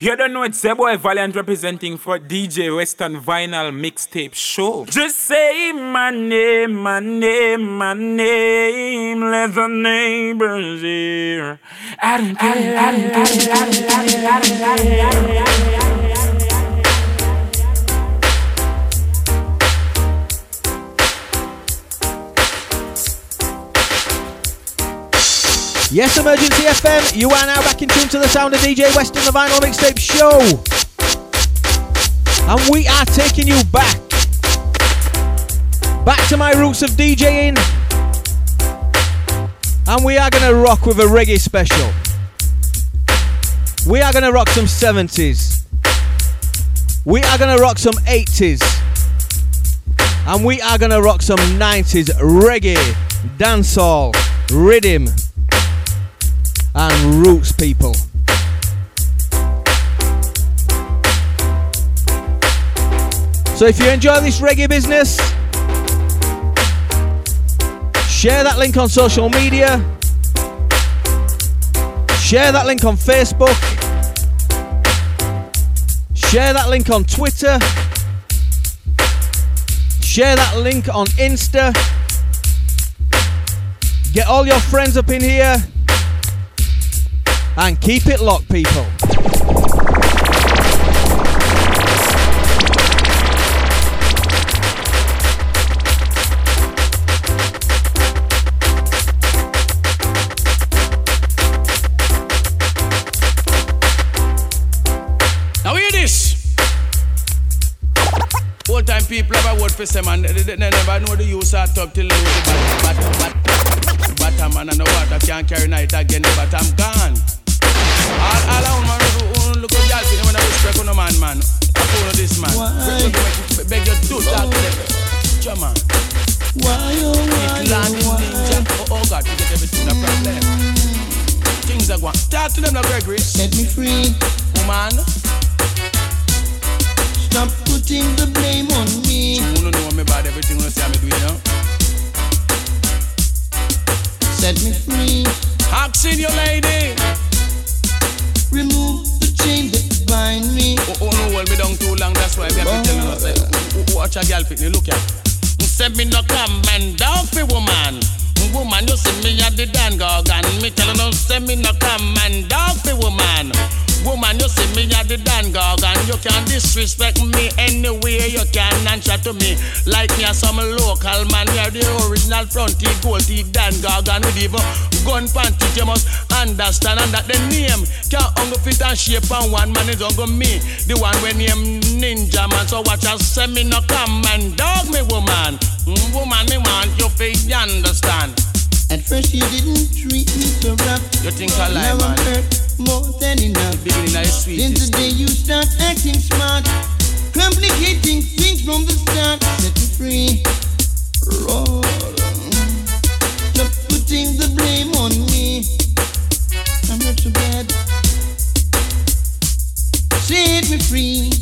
You don't know it's a boy Valiant representing for DJ Western Vinyl Mixtape Show. Just say my name, my name, my name. Let the neighbors hear. I don't care. Yes, Emergency FM, you are now back in tune to the sound of DJ Western, the Vinyl Mixtape Show. And we are taking you back to my roots of DJing. And we are going to rock with a reggae special. We are going to rock some 70s. We are going to rock some 80s. And we are going to rock some 90s reggae, dancehall, rhythm, and roots, people. So if you enjoy this reggae business, share that link on social media, share that link on Facebook, share that link on Twitter, share that link on Insta. Get all your friends up in here and keep it locked, people. Now hear this. Old time people have a word for some and they never know the use of top till they lose the bottom man and the water can't carry night again, but I'm gone. All around man who look at y'all when I respect on a man. I follow this man. Beg you to talk to them. Come on. Why, oh God, you get everything a problem. Things are going. Talk to them now, Gregory. Set me free. Woman. Stop putting the blame on me. You don't know me about everything you say I'm doing, you know? Set me free. Oxen, your lady. Remove the chain that bind me. Oh, no, hold me down too long. That's why I'm telling you. Watch a girl pick me. Look at. Say me no come and down for woman. Woman, you see me at the Dan Gorgon. Me telling you, say me no come and down for woman. Woman, you see me at the Dan Gorgon. You can disrespect me anywhere you can answer to me. Like me as some local man. You're the original front teeth, gold teeth, Dan Gorgon. With even gun panty, you must understand. And that the name can't only fit and shape and one man is only me. The one when name Ninja Man. So watch us say me no come and dog me woman. Woman, me want you to understand. At first you didn't treat me so rough. You think I lie, man? Now I'm hurt more than enough. Since the day you start acting smart, complicating things from the start. Set me free. Roll. Stop putting the blame on me. I'm not so bad. Set me free.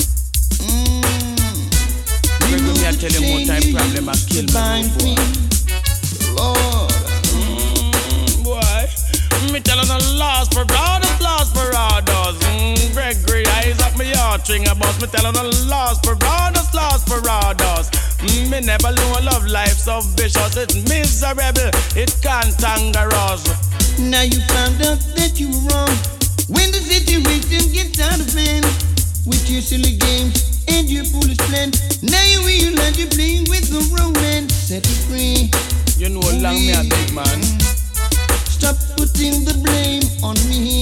Remove the chain you use to bind me. Lord. Boy, me tell them the lost for others. Gregory, eyes up me heartstring about me tell them the lost for others. Me never know love life so vicious. It's miserable, it cantankerous. Now you found out that you were wrong. When the situation gets out of hand, with your silly games and your foolish plan, now you realize you're playing with the wrong man. Set you free. You know how long me a big man. Stop putting the blame on me.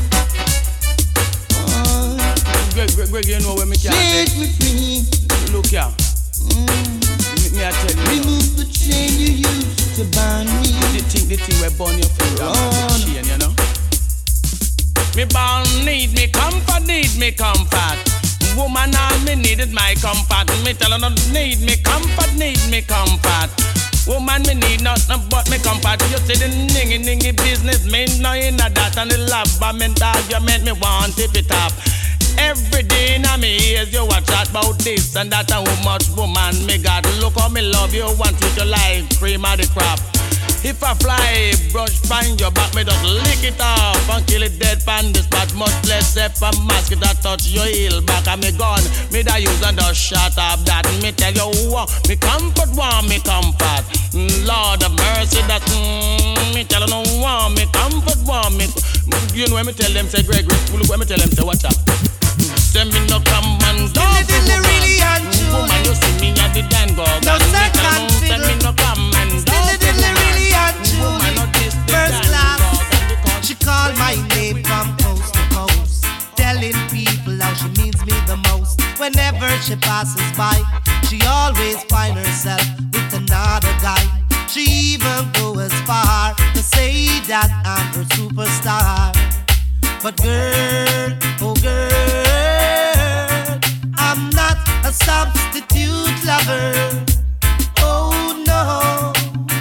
Greg, you know where me can set me free. Look here. Me I tell you. Remove the chain you use to bind me. The thing where burn your finger. The chain, you know. Me bound need me comfort. Woman, all me needed my comfort. Me tell her not need me comfort. Woman, me need nothing but me comfort. You see the ningy business, me no in a that and the lament argument, me want tip it up. Every day in me ears you watch chat about this and that and how much woman me got. Look how me love you, want you to like cream of the crop. If I fly, brush find your back, me just lick it off and kill it dead pan the spot. Much less step and mask it that touch your heel back and me gun. Me da use and just shut up that. Me tell you what, me comfort want me comfort. Lord of mercy that me tell you no want me comfort want me. You know when me tell them say Gregory, look when me tell them say watch out. Say me no come and don't really untrue. Woman you see me at the Dan go. No second say me no come and don't really untrue. First class. She called my name from coast to coast, telling people how she means me the most. Whenever she passes by, she always find herself with another guy. She even go as far to say that I'm her superstar. But girl, oh girl, I'm not a substitute lover. Oh no,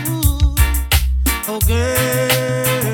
oh girl,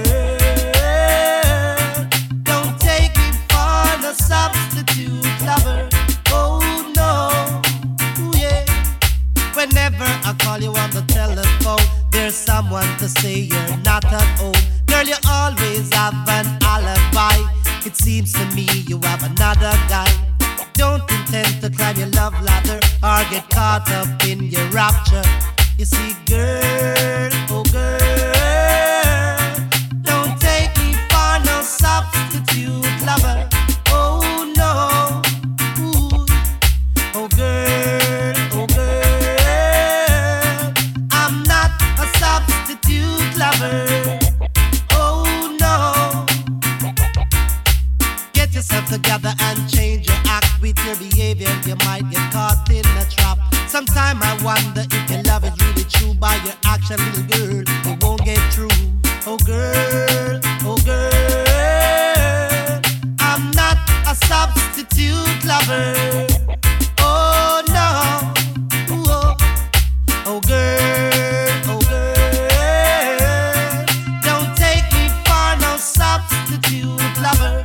don't take me for the substitute lover. Oh no, yeah. Whenever I call you on the telephone, there's someone to say you're not at home. Girl, you always have an alibi. It seems to me you have another guy. Don't intend to climb your love ladder or get caught up in your rapture. You see, girl, oh girl, don't take me for no substitute lover. Oh no, ooh. Oh girl, I'm not a substitute lover. Together and change your act with your behavior. You might get caught in a trap. Sometimes I wonder if your love is really true. By your action, little girl, it won't get through. Oh girl, I'm not a substitute lover. Oh no, oh girl, don't take me for no substitute lover.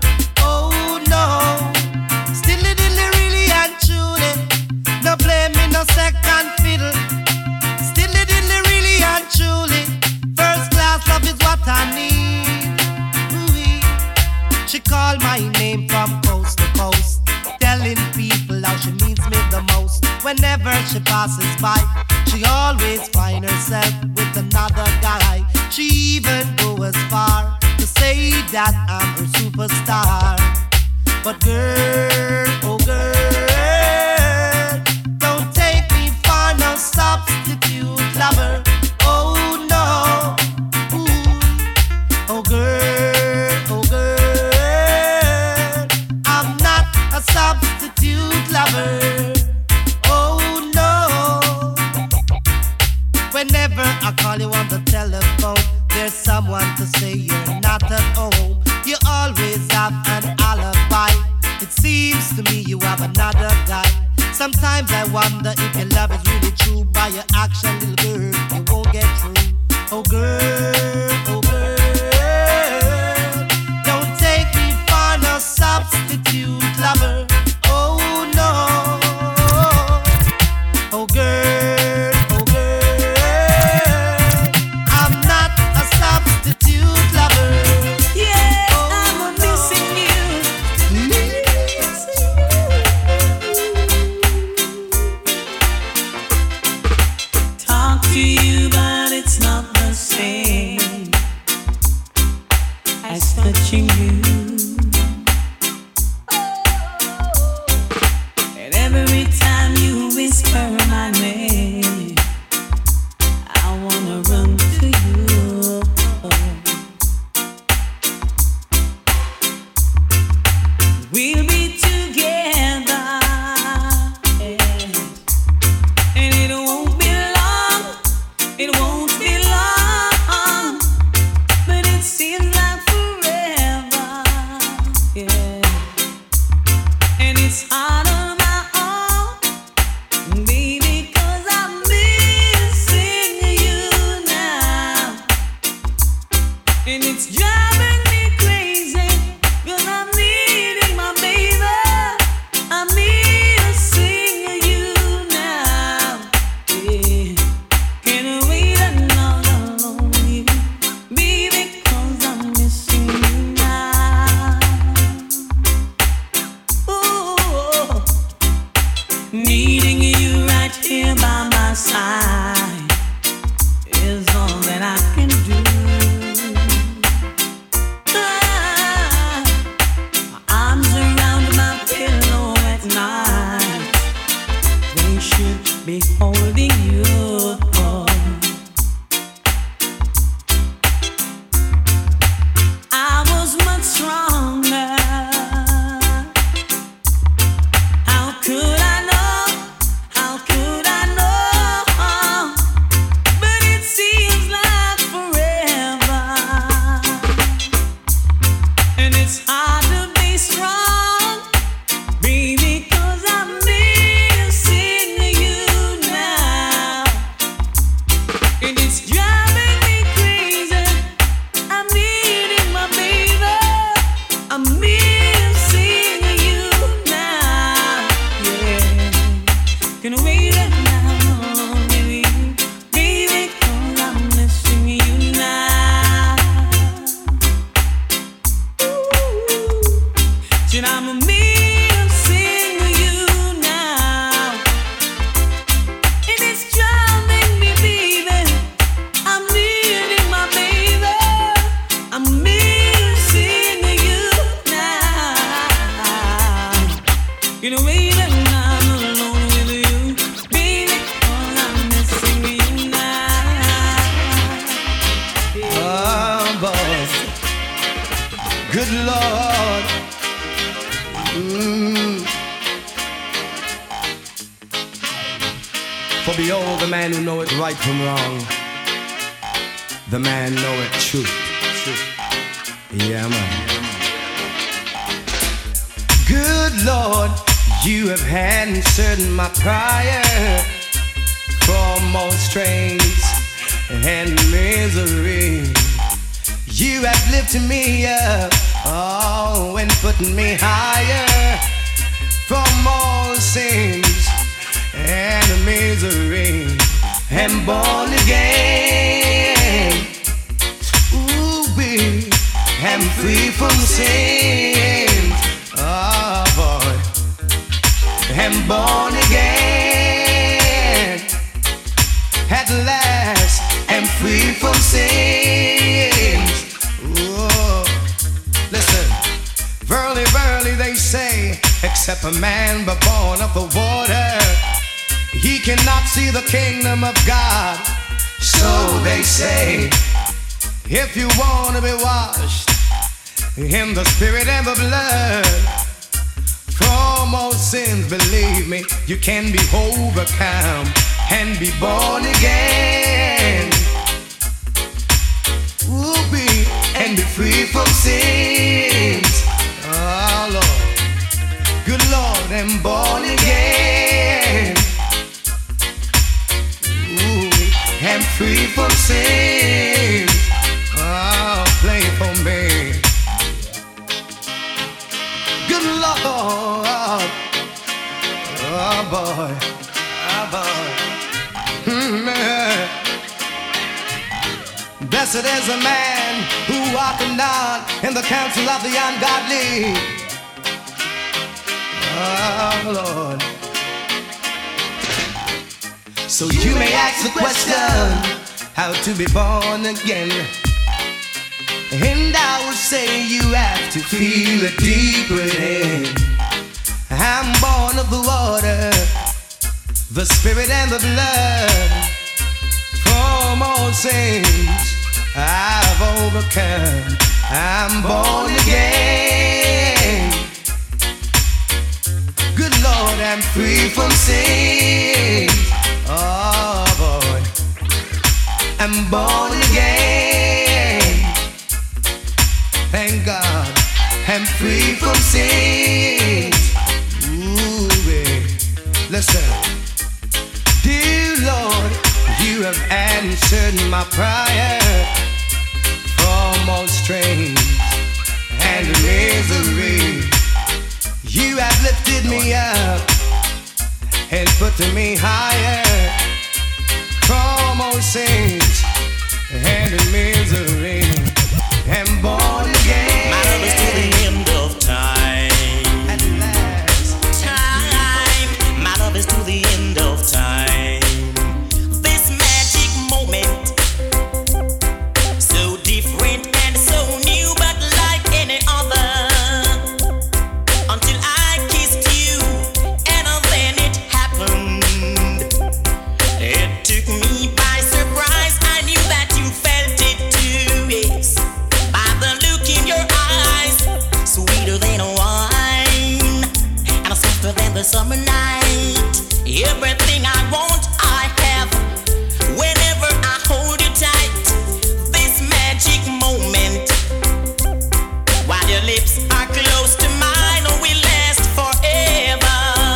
Second fiddle, still really and truly. First class love is what I need. Ooh-wee. She called my name from coast to coast, telling people how she means me the most. Whenever she passes by, she always find herself with another guy. She even go as far to say that I'm her superstar. But girl, oh girl, no substitute lover. Oh no, ooh. Oh girl, I'm not a substitute lover. Oh no. Whenever I call you on the telephone, there's someone to say you're not at home. You always have an alibi. It seems to me you have another guy. Sometimes I wonder if your love is really true. By your action, little girl, you won't get through. Oh girl, don't take me for no substitute lover. Oh no, oh girl, I'm not a substitute lover. Yeah, I'm missing you. To you, but it's not the same as touching you. And every time you whisper my name, I wanna run to you. We'll be together, and it won't be long. It won't be long, but it seems like forever, yeah. And it's hard on my own, baby, 'cause I'm missing you now. And it's driving me crazy, 'cause I'm needing my baby. I'm missing you now. It is driving me, baby. I'm needing my baby. I'm missing you now. You know, baby, I'm alone with you, baby. Oh, I'm missing you now. Oh, boy. Good Lord. For behold, the man who knoweth right from wrong, the man knoweth truth. Yeah, man. Good Lord, you have answered my prayer for most strains and misery. You have lifted me up, oh, and put me higher from all sins and misery. And born again, ooh, we am free from sin. Oh boy, am born again. At last, am free from sin. Ooh, listen, verily, verily, they say, except a man but born of the water, he cannot see the kingdom of God. So they say, if you want to be washed in the spirit and the blood, for most sins, believe me, you can be overcome and be born again. Ooh, be and be free from sins. Oh Lord, good Lord, I'm born again. I'm free from sin. Oh, play for me. Good Lord. Oh boy. Oh boy. Blessed is the man who walketh not in the counsel of the ungodly. Oh Lord. So you may ask the question, how to be born again? And I would say you have to feel it deep within. I'm born of the water, the spirit and the blood. From all sins I've overcome. I'm born again. Good Lord, I'm free from sin. Oh boy, I'm born again. Thank God, I'm free from sin. Ooh, baby. Listen, dear Lord, you have answered my prayer from all strain and misery. You have lifted me up and put me higher from all sins and misery. And born again. My love is to the end of time. At last. Time. My love is to the end of time. This magic moment, so different and so new, but like any other. Until I kissed you, and then it happened. It took me by surprise. I knew that you felt it too, yes. By the look in your eyes, sweeter than wine, and softer than the summer night. Everything I want, I have. Whenever I hold you tight, this magic moment, while your lips are close to mine, will last forever.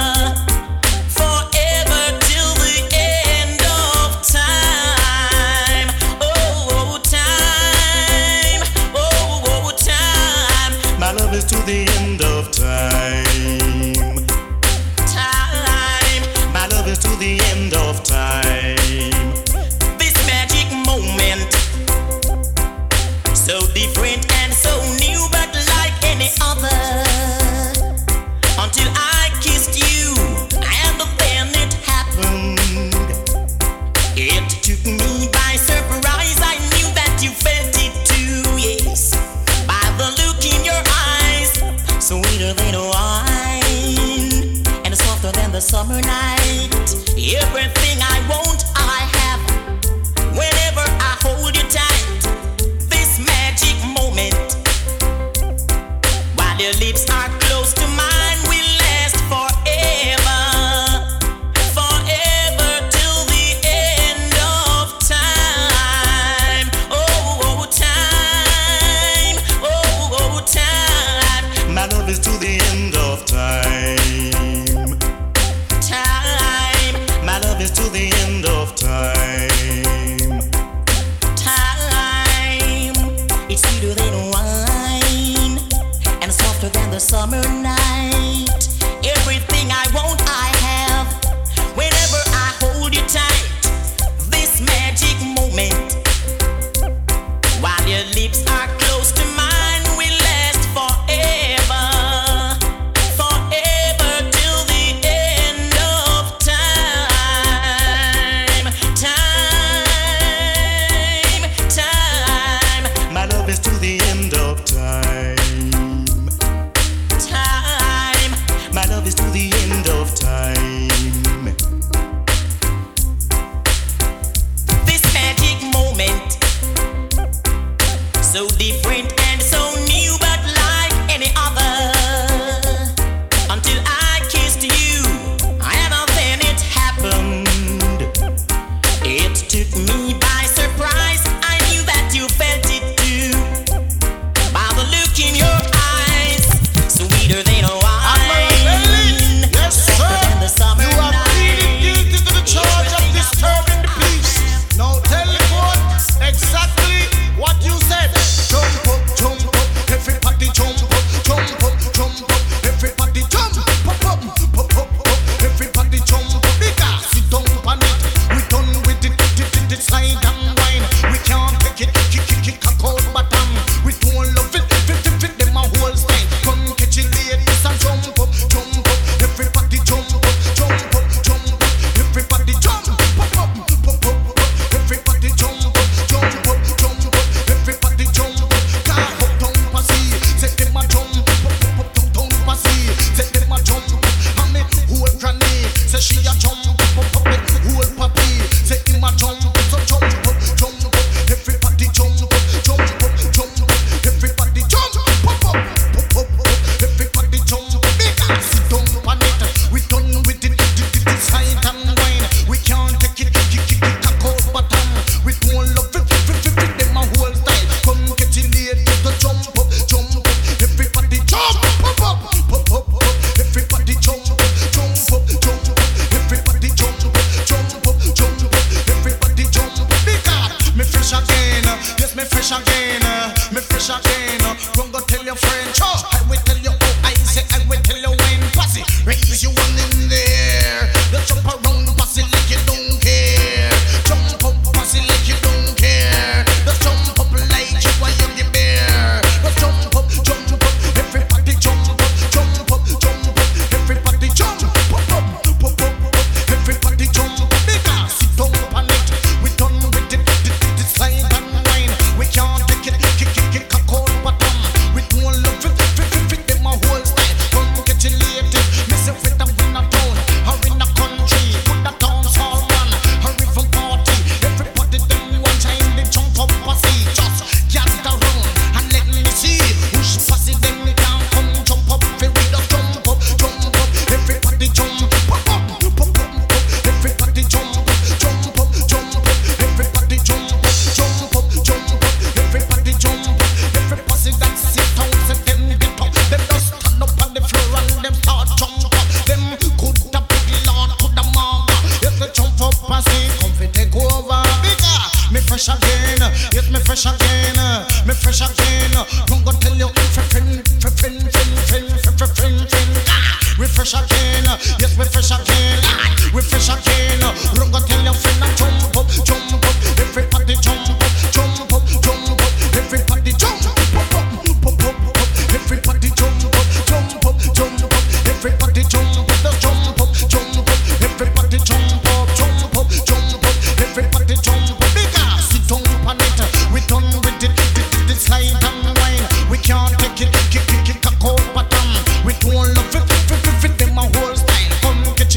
Forever till the end of time. Oh, time. Oh, time. My love is to the end of time. Time. My love is than the summer night. Everything I want, I have. Whenever I hold you tight, this magic moment, while your lips are close to mine, will last forever. Forever till the end of time. Oh, time. Oh, time. My love is to the end of time. Time. My love is to the end of time. Time. It's sweeter than wine and softer than the summer night. Everything I want, I have. Whenever I hold you tight, this magic moment, while your lips are close to mine, will last forever. Forever till the end of time. Time. Time. My love is to the end of time. Time. My love is to the end of time. This magic moment, so different and so new, but like any other. Until I kissed you, and then it happened. It took me by surprise. I knew that you felt it too. By the look in your eyes, sweeter than wine, Yes, softer sir. than the summer You are pleading night. guilty to the charge of disturbing the peace. Now tell the court exactly what you said. Jump up, everybody jump up, everybody jump up, everybody jump up. Because sit down on it, we done with it, slide and wine. We can't take it, kick it, cold bottom. We don't love it, them a whole style. Come catch it, ladies, and jump up, everybody jump up, everybody jump up, everybody jump up, everybody jump up. Can't up down passy, say them a jump up, down passy, say them a jump up. And me whole granny, say she a jump up, whole papi, say him a jump up, so jump up, everybody jump up, everybody jump up, everybody jump up. Because sit down on it, we done with it, side and wine. We can't take it, kick it, cold bottom. We don't love it, them a whole style. Come get it late, the jump up, everybody jump up, everybody jump up, everybody jump up, everybody jump up. Because me fresh again, yes me fresh again, me fresh again. Don't go tell your friend, I will tell you, oh I say I will tell you when. Pass it, raise your one in there. Don't jump around, pass it like you don't care. Jump up, pass it like you don't care. Don't jump up like you a young bear. Don't jump up, everybody jump up, everybody jump up, everybody jump up. Because sit down on it, we done with it, slide and wine. We can't take it, kick it, cold bottom. We don't love it, them a whole style. Come get it late, miss it with a win a town, or in a country, put the dance all on, or even party. Everybody them one time they jump up passy, just gather round and let me see who's passy. Them can come jump up, feel with the jump up, everybody jump up, everybody jump up, everybody jump up, everybody jump up. Every pussy that sit down, say them get up, them just stand up on the floor and them start jump up. Them coulda big lord, coulda mama, if they jump up pussy, come fi take over. Because me fresh again, yes me fresh again, me fresh again. Don't go tell your friend. We fresh again, yes we fresh again, we fresh again. Don't go tell your friend and jump up, everybody jump up, everybody jump up, everybody jump up, everybody jump up, everybody jump up, everybody jump up. Because sit down on it, we done with it, slide and wine. We can't take it, kick a cold bottom. We don't love it, them a whole style. Come get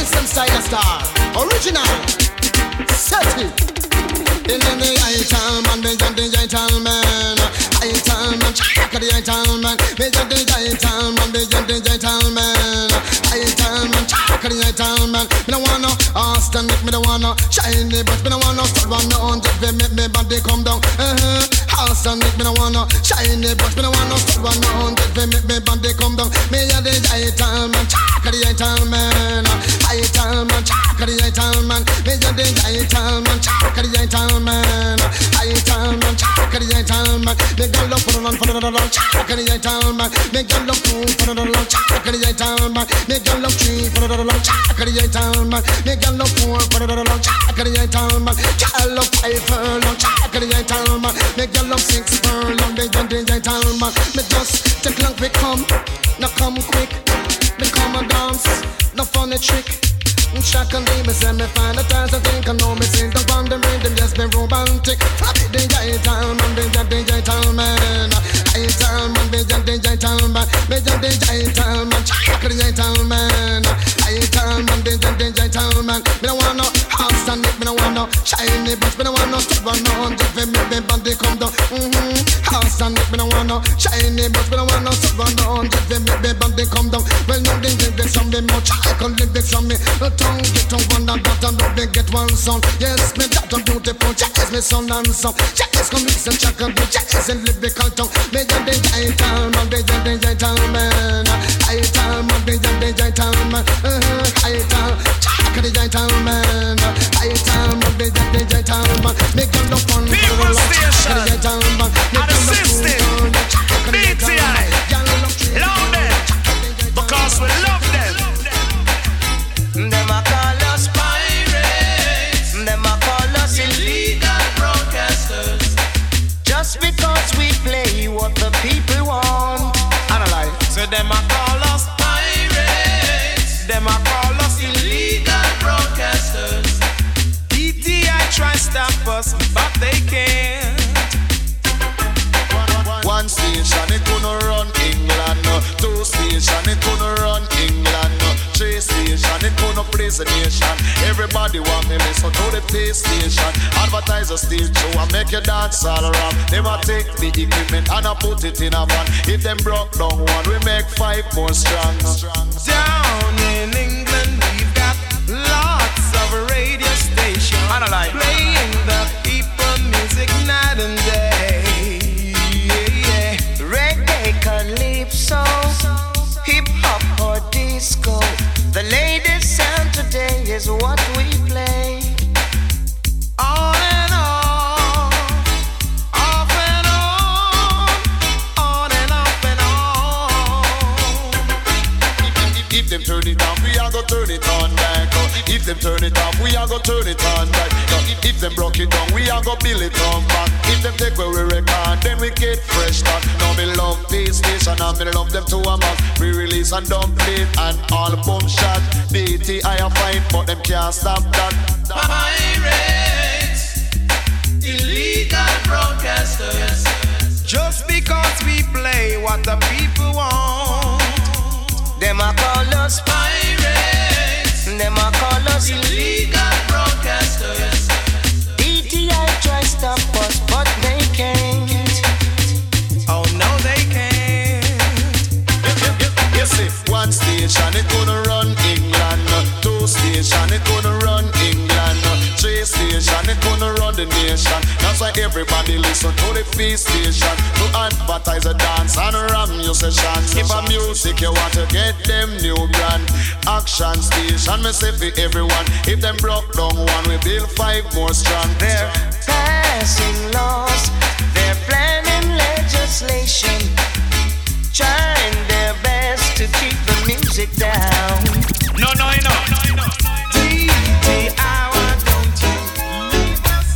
System Style Star, original, set it. In the gentleman, the gentleman, gentleman, check the gentleman, the gentleman, the gentleman, gentleman, check the gentleman. Me no wanna Austin, me no wanna shiny, but me no wanna start 100. Make me body come down. Austin, me no wanna shiny, but me no wanna start 100. Make me body come down. Me a the gentleman, check the gentleman, gentleman, check the gentleman, me a the gentleman, check the gentleman. Man, I gentleman, check the gentleman. They got love for the long, check the gentleman. They got love for the long, check the gentleman. They got love tree for the long, check the gentleman. They got love for the long, check the gentleman. Got love 5 furlong, check the gentleman. They got love 6 furlong, they got the gentleman. Me just take long quick come, now come quick. Me come and dance, no funny trick. Shock and me say me find the times I think I know me sing the one them rhythm just been romantic. Flop it the gentleman, the gentleman, gentleman, the gentleman, the gentleman, shock the gentleman, gentleman, the gentleman. Me no wanna house and me no wanna shiny, but me no wanna stop 100. Me body come down. House and me no wanna shiny, but me no wanna stop 100. Me body come down. Well, no they some me much. I can live this on me. Get on one and that and don't get one son. Yes, me that a beautiful. Yes, me son and son. Yes, come listen, check and do. Yes, and lyrical tongue. Me the gentleman, the gentleman. I gentleman, the gentleman. I gentleman, check the gentleman. I gentleman, the gentleman. Me get the fun. People station. And the system. BTI. Love them. Because we love them. Them a call us pirates. Them a call us illegal broadcasters. Just because we play what the people want. Analyze. So them a call us pirates. Them a call us illegal broadcasters. DTI try stop us, but they can't. One station it gonna run England. 2 station it gonna run England. 3 station it gonna praise the nation. Everybody want me listen to the PlayStation. Advertisers still show and make you dance all around. They might take the equipment and I put it in a van. If them broke down one, we make 5 more strong. Down in England we've got lots of radio stations playing the people music night and day. Reggae, calypso, hip hop or disco. The latest sound today is what we play. On and on, off and on and off and on. If them turn it on, we are gonna turn it on back. If them turn it off, we are gonna turn it on back. If them broke it down, we are gonna build it on back. If them take where we record, then we get fresh start. Now me love this station and me love them to a mass. We release and dump it and album shot. DTI a fight, but them can't stop that. Pirates, illegal broadcasters. Just because we play what the people want. Them a call us pirates. Them a call us illegal broadcasters. DTI try stop us, but they can't. Oh no, they can't. You see, 1 station it gonna run England. 2 station it gonna run England. 3 station it gonna run the nation. That's why everybody listen to the feast station. To advertise a dance and ram your sessions. If a music you want to get them new brand. Action station me say for everyone. If them broke down one, we build 5 more strong. They're passing laws. They're planning legislation. Trying their best to keep the music down. No, no, no. DTI, why don't you leave us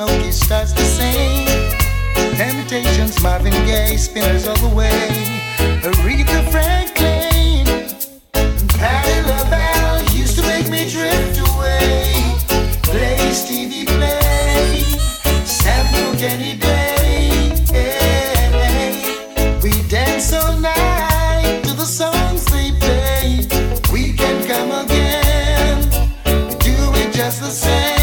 Smokey starts to sing. Temptations, Marvin Gaye, Spinners all the way. Aretha Franklin, Patti LaBelle used to make me drift away. Play Stevie Play, Sam Cooke any day. We dance all night to the songs they play. We can come again, do it just the same.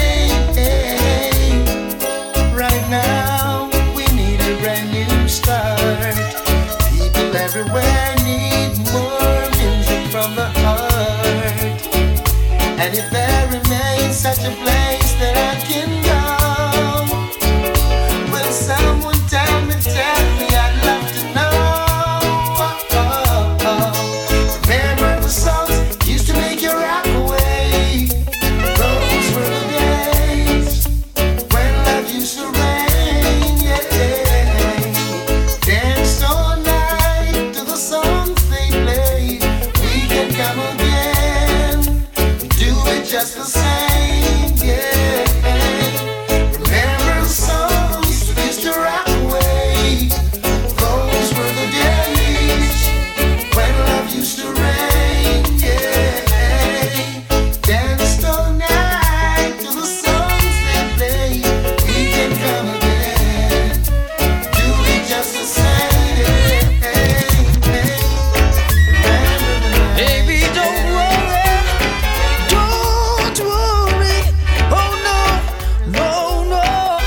Right now we need a brand new start. People everywhere need more music from the heart. And if there remains such a place that I can go, will someone tell me, I'd love to know. Remember the songs used to make you rock away. Those were the days when love used to rain, yeah. Dance all night to the songs they play. We can come again, do it just the same, yeah. Remember the songs used to rock away. Those were the days when love used to rain, yeah. Danced all night to the songs they play. We can come again, do it just the same. Remember the night. Baby, don't worry, oh no, no.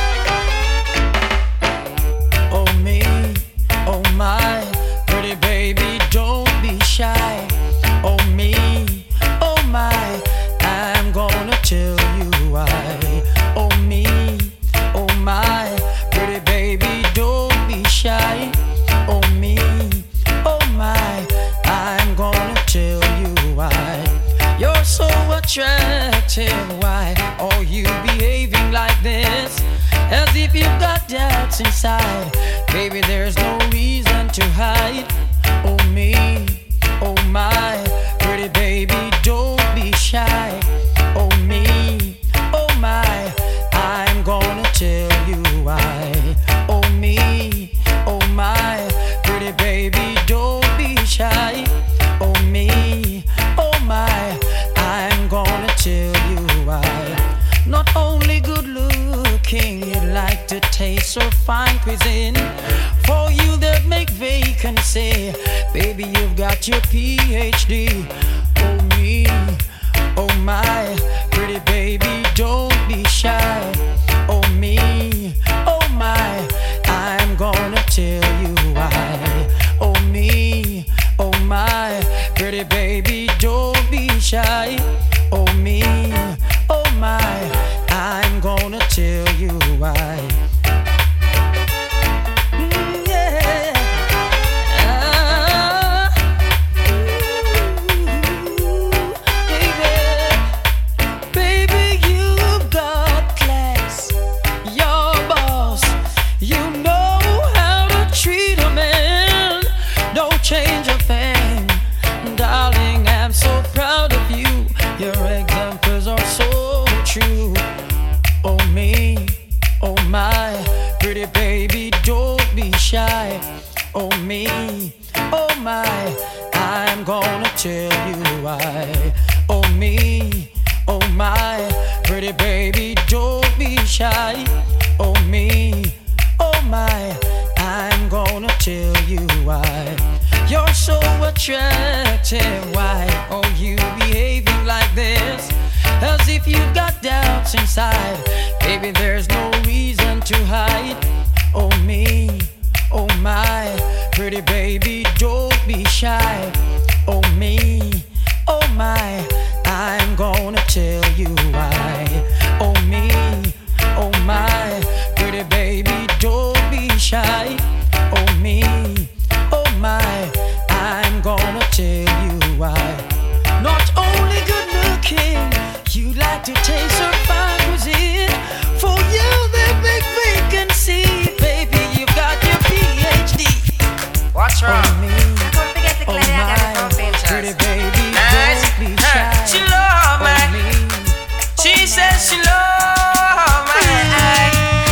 Oh me, oh my, pretty baby, don't be shy. Oh me, oh my, I'm gonna tell you why. Oh me, oh my, pretty baby, don't be shy. Oh me, oh my, I'm gonna tell you why. You're so attractive, why are you behaving like this? As if you've got doubts inside. Baby, there's no reason to hide. Oh me, oh my, pretty baby, don't be shy. Oh me, oh my, I'm gonna tell you why. Oh me, oh my, pretty baby, don't be shy. Oh me, oh my, I'm gonna tell you why. Not only good looking, you like to taste so fine cuisine. For you that make vacancy, baby, you've got your PhD. Oh me, oh my, pretty baby, don't be shy. Oh me, oh my, I'm gonna tell you why. Oh me, oh my, pretty baby, don't be shy. Oh me, oh my, I'm gonna tell you why. Yeah. Baby, you've got class. You're boss. You know how to treat a man. Don't change a thing, darling. I'm so proud of you. Your examples are so true. Oh me, oh my, pretty baby, don't be shy. Oh me, oh my, I'm gonna tell you why. Oh me, oh my, pretty baby, don't be shy. Oh me, oh my, I'm gonna tell you why. You're so attractive, why are you behaving like this? As if you've got doubts inside. Baby, there's no reason to hide. Oh me, oh my, pretty baby, don't be shy. Oh me, oh my, I'm gonna tell you why. Oh me, oh my, pretty baby, don't be shy. Oh me, oh my, I'm gonna tell you why. Not only good looking, you like to taste her fine cuisine. For you, that big vacancy, baby, you've got your PhD. What's wrong? Oh me, oh my, pretty baby, don't be shy. She love me. Oh me, She says she love me.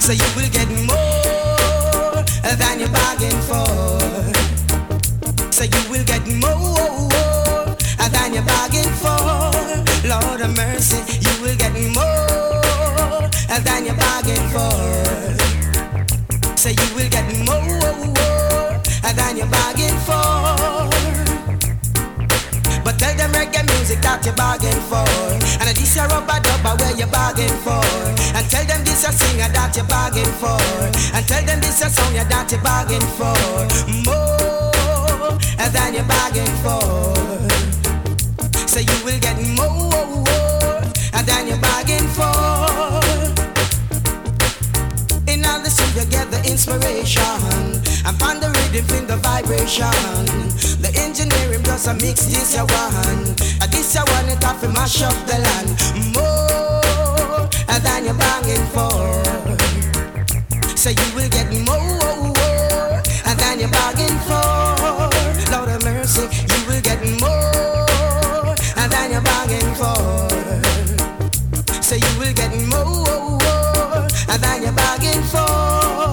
So you will get more than you bargained for. So you will get more than you bargained for. Lord of mercy, you will get more than you bargained for. So you will get more than you bargained for. But tell them reggae music that you bargain for. And this your rubber dubber where you bargain for. And tell them this a singer that you bargain for. And tell them this a song that you bargain for. More than you bargain for. So you will get more than you bargain for. In all the soup you get the inspiration. And find the rhythm in the vibration. The engineering plus a mix this a one. This a one it have to mash up the land. More than you're banging for. So you will get more than you're bargaining for. Lord of mercy, you will get more than you're bargaining for. So you will get more than you're bargaining for.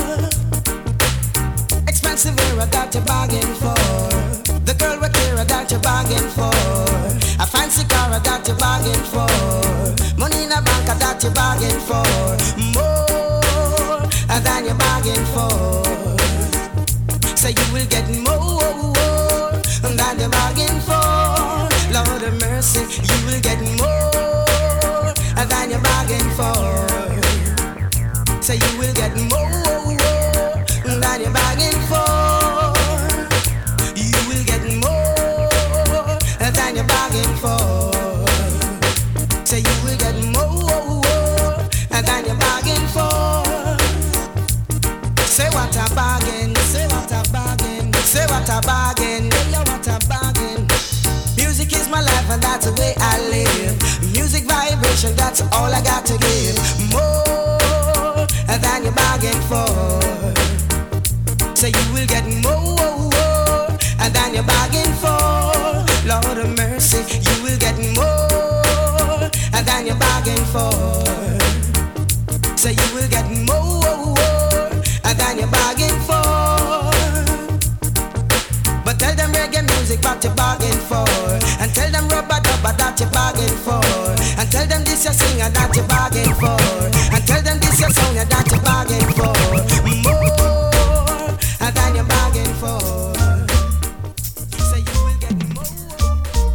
Expensive era that you bargain for. The girl with care that you bargain for. A fancy car that you bargain for. Money in a bank that you bargain for. More than you bargain for. So you will get more than you bargain for. Lord of mercy, you will get more than you bargain for. So you will get more than you bargain for. You will get more than you bargain for. So you will get more than you bargain for. Say what a bargain, say what a bargain, say what a bargain, say what a bargain. Music is my life and that's the way I live. Music vibration, that's all I got to give. More than you bargain for. So you will get more than you bargain for. Lord of mercy, you will get more than you bargain for. So you will get more than you bargain for. But tell them reggae music what you bargain for. And tell them rubber dubber that you bargain for. And tell them this your singer that you bargain for. And tell them this your song that you bargain for. More than you bargain for. So you will get more.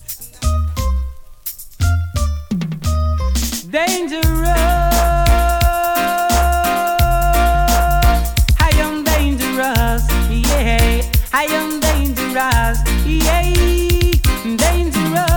Dangerous, I am dangerous, yeah, I am dangerous, yeah, dangerous,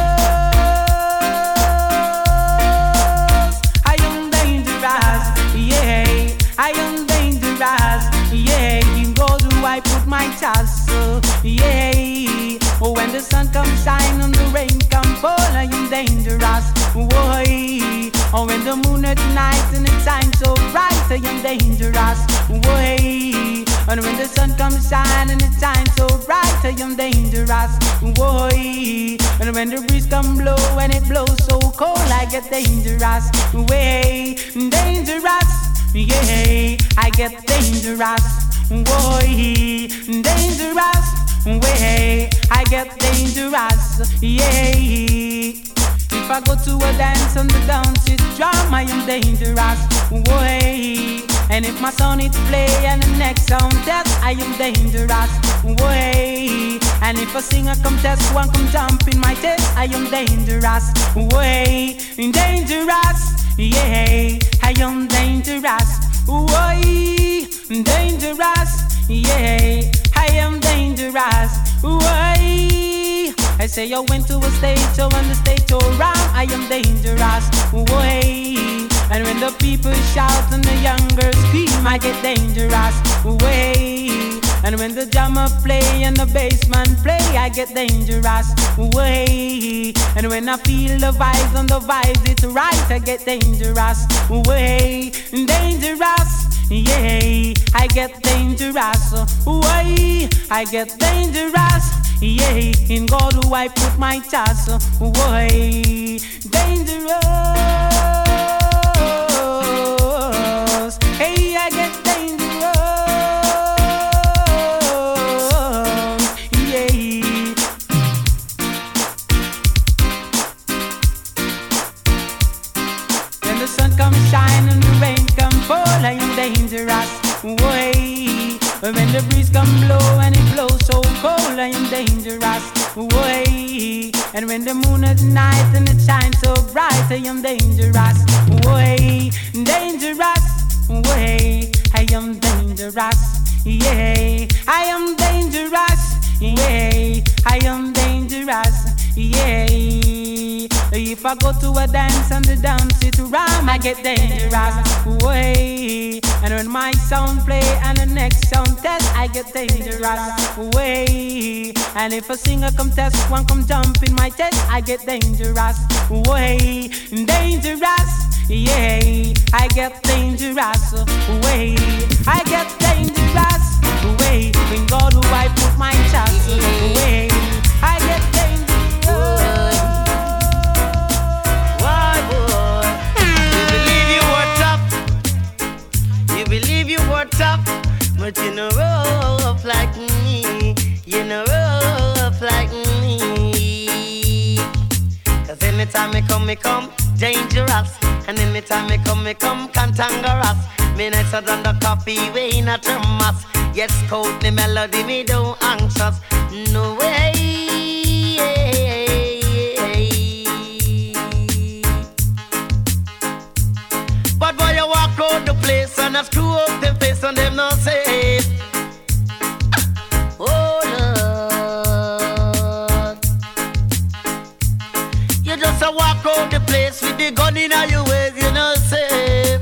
I am dangerous, yeah, I am dangerous, yeah, in God do I put my trust, yeah, oh when the sun comes shine and the rain come fall, I am dangerous, boy, oh when the moon at night and it shines so bright, I am dangerous, boy, and when the sun comes shine and it shines so bright, I am dangerous, boy, and when the breeze come blow and it blows so cold, I get dangerous, way, dangerous, yeah, I get dangerous, boy, dangerous, way, I get dangerous, yeah. If I go to a dance and the dance is drum, I am dangerous, way. And if my song is play and the next sound test, I am dangerous, way. And if a singer come test, one come jump in my test, I am dangerous, way. Dangerous, yeah, I am dangerous, way. Dangerous, yeah, I am dangerous, way. I say I went to a stage, so on the stage so round, I am dangerous, way. And when the people shout and the young girls scream, I get dangerous, way. And when the drummer play and the bassman play, I get dangerous, way. And when I feel the vibes and the vibes it's right, I get dangerous, way. Dangerous, yeah, I get dangerous, way. I get dangerous, yeah, in God do I put my trust, way. Dangerous, When the breeze come blow and it blows so cold, I am dangerous. Way. And when the moon is night and it shines so bright, I am dangerous. Way. Dangerous. Way. I am dangerous. Yeah. I am dangerous. Yeah. I am dangerous. Yeah. If I go to a dance and the dance it rhyme, I get dangerous. Way. And when my sound play and the next sound test, I get dangerous. Way. And if a singer come test, one come jump in my test, I get dangerous. Way. Dangerous. Yeah. I get dangerous. Way. I get dangerous. Way. When God who I put my trust. Way. I get dangerous. Tough, but you know rough like me. You know rough like me. Cause anytime me come dangerous. And anytime me come cantangerous. Me nicer than the coffee way in a thermos. Yes, quote the melody, me don't anxious. No way. But boy, you walk out the place and I screw up the face and them not safe. Oh Lord, you just a walk out the place with the gun in your waist, you not safe.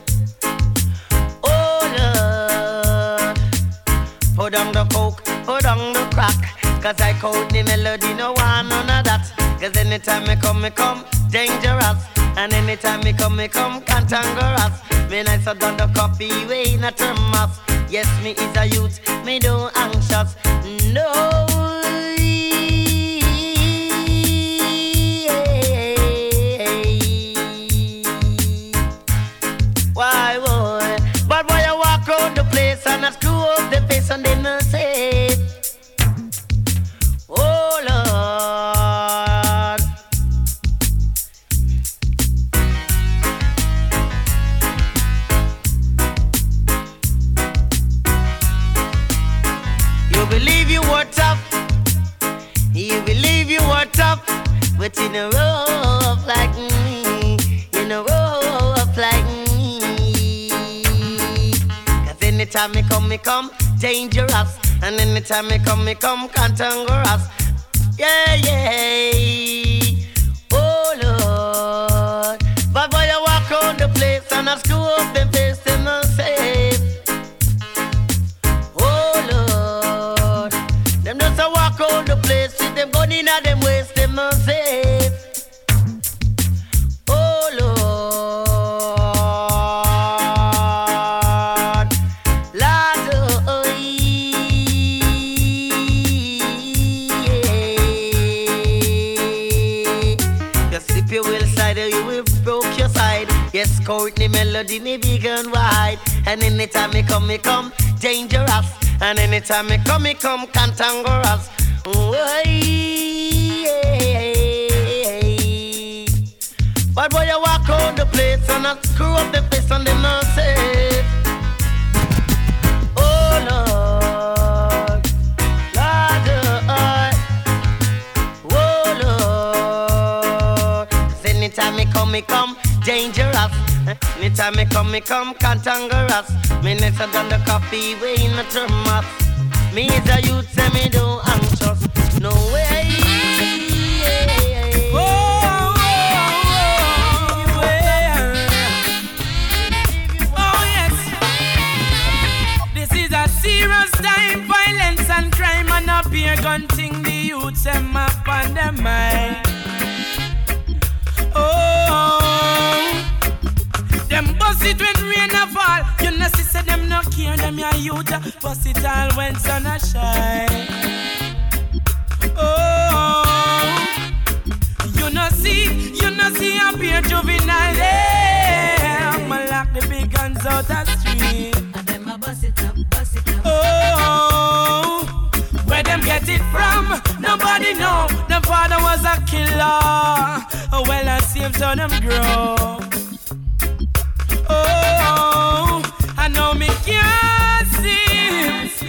Oh Lord, put on the coke, put on the crack, cause I code the melody, no one none of that. Cause anytime me come dangerous. And anytime me come cantangerous. Me nicer than the coffee way in a thermos. Yes, me is a youth, me don't anxious. No. Why boy? But boy, I walk out the place and I screw up the face and then I say, oh Lord. You believe you were tough, but you know rough like me. You know rough like me. Cause anytime me come dangerous. And anytime me come cantangerous. Yeah, yeah. Oh Lord. But boy, you walk on the place and I screw up the face and I say, on the place with them gun in a them waist, them not safe. Oh Lord, Lord, oh yeah. You slip your will side or you will broke your side. Yes, Courtney melody me big and wide. And anytime me come dangerous. And anytime me come cantangerous. But boy, you walk on the place and I screw up the face and them not safe. Oh Lord, Lord, oh Lord. Cause anytime me come dangerous. Anytime me come cantangerous. Me nicer than the coffee way in the thermos. Me is a youth, say me don't anxious. No way. Oh yes. This is a serious time. Violence and crime and a beer gun thing. The youths them up on their mind. Oh. Them bust it when rain a fall. You know see say them no care. Them your youth bust it all when sun a shine. Oh, you know see a pure juvenile. Yeah, I'ma lock the big guns out the street. And them a bust it up. Oh, where them get it from? Nobody know. The father was a killer. Oh, well I see him so them grow. Oh, I know me can't see him.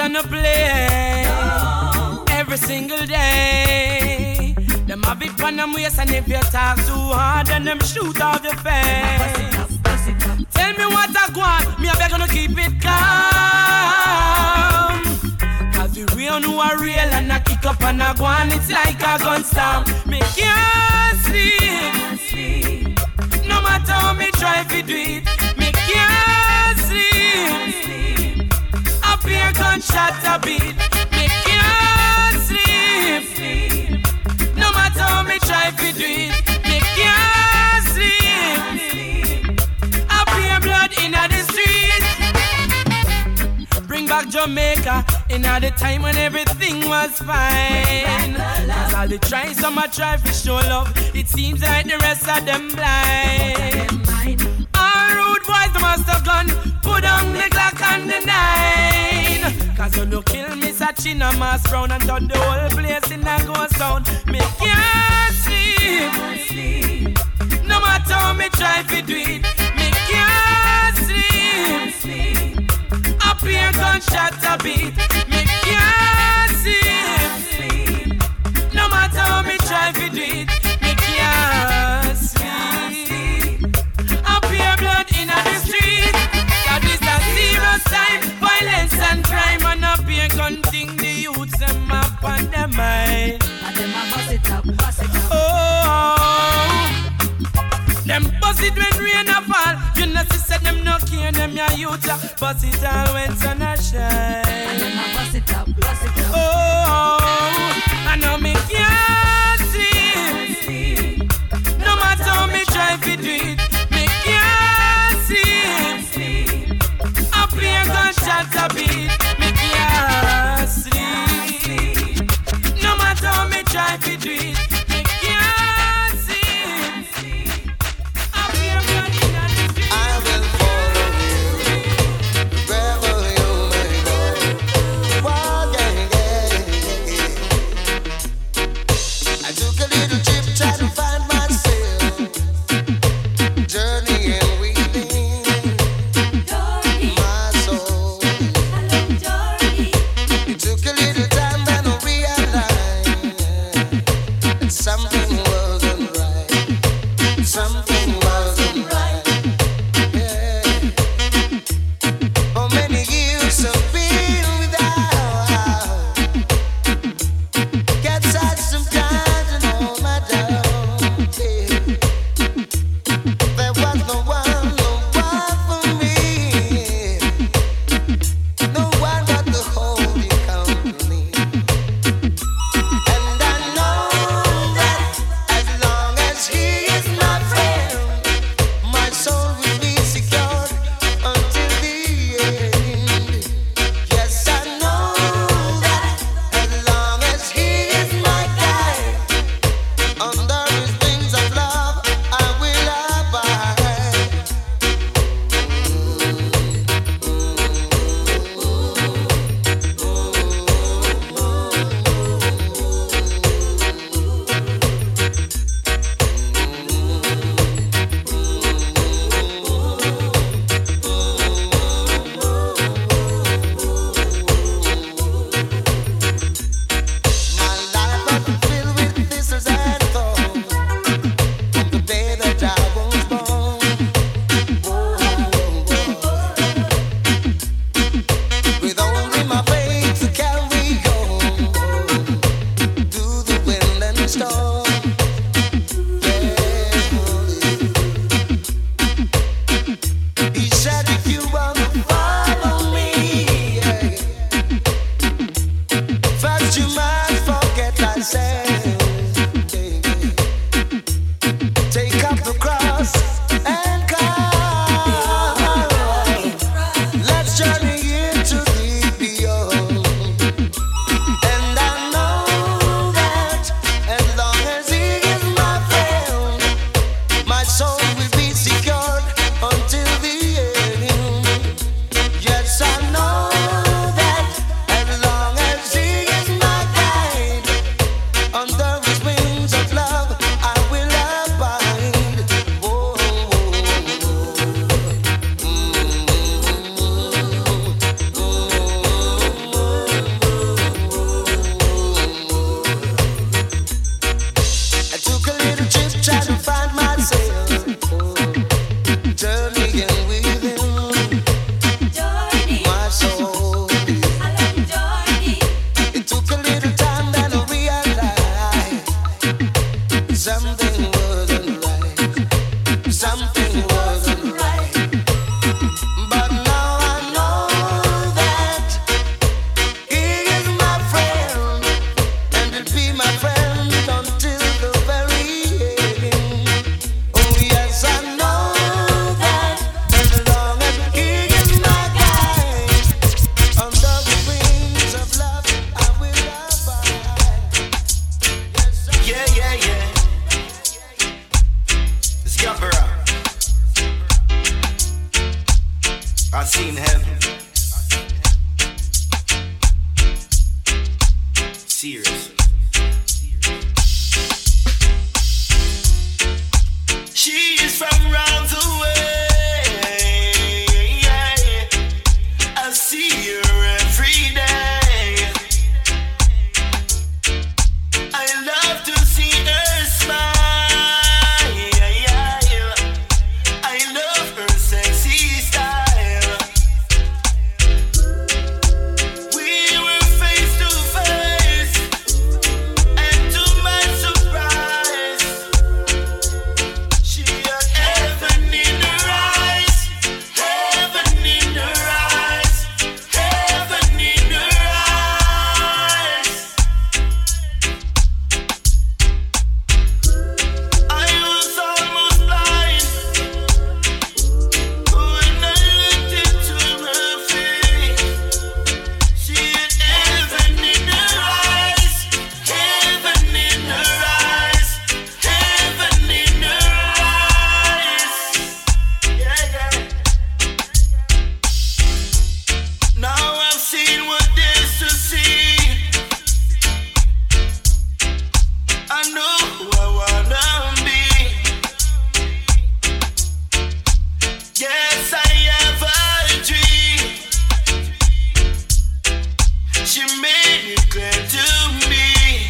gonna play every single day. Them have it on them waist, and if you talk too hard, then them shoot off your face. Tell me what I want, me I beg gonna keep it calm. Cause the real know are real, and I kick up and I go on, it's like a gun storm. Me can't sleep, no matter how me try to do it. Me can't sleep, I fear gunshot a beat. Me can't sleep, no matter how me try to do it. Me can't sleep, I fear blood in the streets. Bring back Jamaica in the time when everything was fine. Cause all the try, some I try to show love. It seems like the rest of them blind. All rude boys, the must have gone. Put on the clock and the 9. Cause you no kill me, Sachina Mass Brown, and turn the whole place in a ghost town. Me can't sleep, no matter how me try to do it. Me can't sleep, up here gunshot a beat. Me can't sleep, no matter how me try to do it. Me can't sleep, up here blood in the street. Cause this a serious time, violence and crime. And up here gunting the youths them up on them mind. And them a bust it up, bust it up. Oh, them bust it when rain a fall. You know she said them no care, them ya youth ya. Bust it all when sun a shine. And them a bust it up, bust it up. Oh, I know me can't sleep, no matter how me try to do it. Me can't sleep, up here gunshots a beat. Me can't sleep, no matter how me try to do it. Me can't sleep, up here blood in the street. I will follow you wherever you may go. Walk, I took a little trip trying to find myself, journeying within my soul. It took a little time then I realized that something wasn't right. Something wasn't right. Yeah. For many years I've been without. Gets out sometimes and all my doubt. Yeah. There was no one for me. No one but the holy company. And I know that as long as he is my friend, Something wasn't right. Something wasn't right. But now I know that he is my friend, and he'll be my friend until the very end. Oh yes, I know that as long as he is my guide, under the wings of love I will abide. Yes, yeah. Discover I seen heaven. Seriously. She is from round the way. I see her every day. I love to see her smile. I love her sexy style. We were face to face, and to my surprise, she had heaven in her eyes, heaven in her eyes, heaven in her eyes. I was almost blind when I looked into her face. She had heaven in her eyes, heaven in her eyes, heaven in her eyes. Yeah. Now I've seen what there's to see. I know who I wanna be. Yes, I have a dream. She made it clear to me.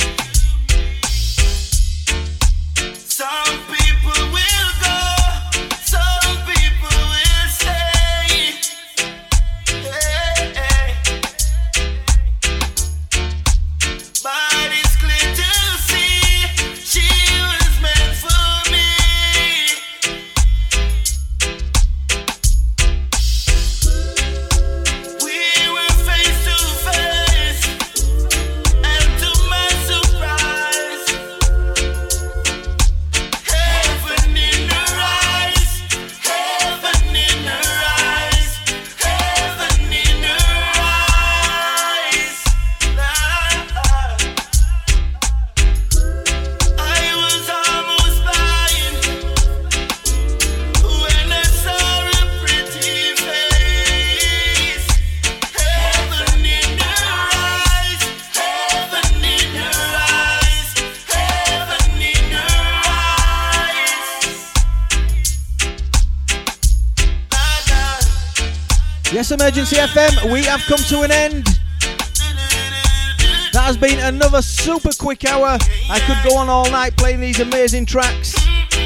Some people will go, some people will stay. Hey. But it's clear to see she was meant for me. We were face to face, and to my surprise, heaven in her eyes, heaven in her eyes, heaven in her eyes. I was almost blind when I saw her pretty face. Heaven in her eyes, heaven in her eyes, heaven in her eyes. Yes, Emergency FM, we have come to an end. That has been another super quick hour. I could go on all night playing these amazing tracks.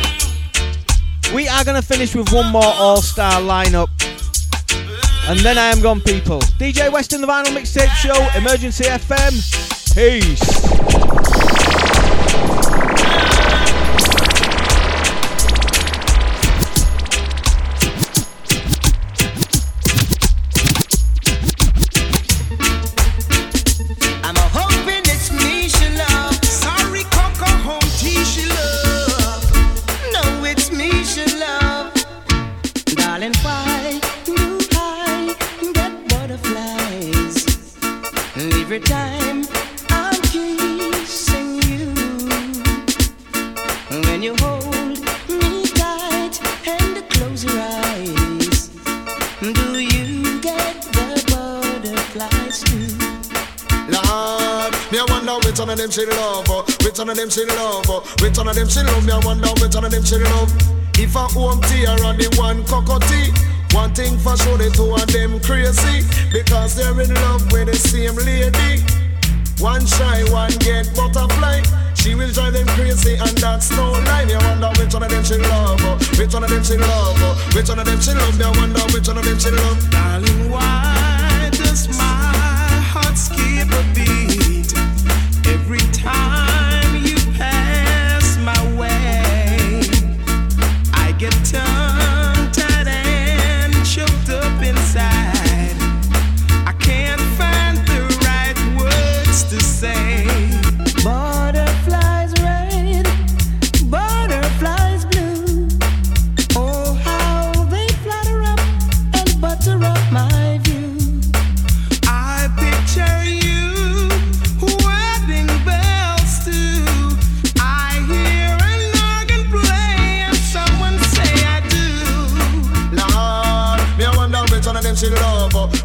We are going to finish with one more all-star lineup. And then I am gone, people. DJ Weston, the Vinyl Mixtape Show, Emergency FM. Peace. I'm a hoping it's me she love. Sorry, Coco home tea she love. No, it's me she love. Darling, why do I get butterflies every time I'm kissing you? When you hold me tight and close your eyes, do you get the butterflies too? Lord, me I wonder which one of them she love, which one of them she love, which one of them she love. Me I wonder which one of them she love. If I home tea or the one cockatoo, one thing for sure the two of them crazy, because they're in love with the same lady. One shy, one get butterfly. She will drive them crazy and that's no lie. Me I wonder which one of them she love, which one of them she love, which one of them she love. Me I wonder which one of them she love. Darling, why does my heart skip a beat every time you pass my way?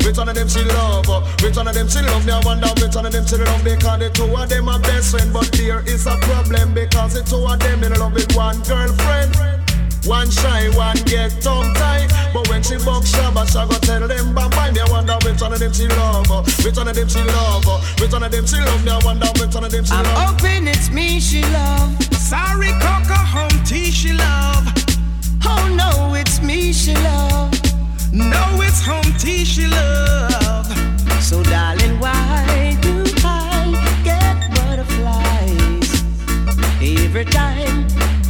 Which one of them she love? Which one of them she love? Me I wonder which one of them she love. Because the two of them are best friends. But there is a problem because the two of them in love with one girlfriend. One shy, one get tongue tied. But when she buck shabba, she go tell them bye-bye. Me I wonder which one of them she love. Which one of them she love. Which one of them she love. Me I wonder which one of them she love. I'm hoping it's me she love. Sorry, Coco, home tea she love. Oh no, it's me she love. No, it's home tea she love. So darling, why do I get butterflies every time